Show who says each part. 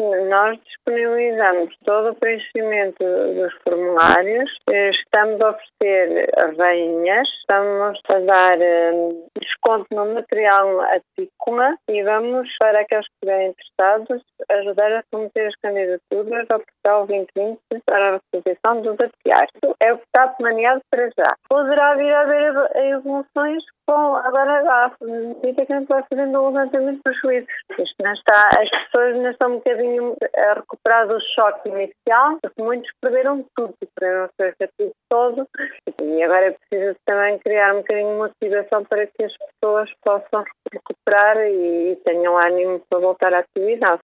Speaker 1: Nós disponibilizamos todo o preenchimento dos formulários, estamos a oferecer rainhas, estamos a dar desconto no material apícola e vamos, para aqueles que estiverem interessados, ajudar a submeter as candidaturas ao Portal 2020 para a realização dos apiários. É o que está planeado para já. Poderá vir a haver evoluções com agora a medida que a gente vai fazendo o levantamento dos juízes. Isto não está, as pessoas não estão um bocadinho a recuperar do choque inicial, porque muitos perderam tudo, perderam o seu efetivo todo, e agora é preciso também criar um bocadinho de motivação para que as pessoas possam recuperar e tenham ânimo para voltar à atividade.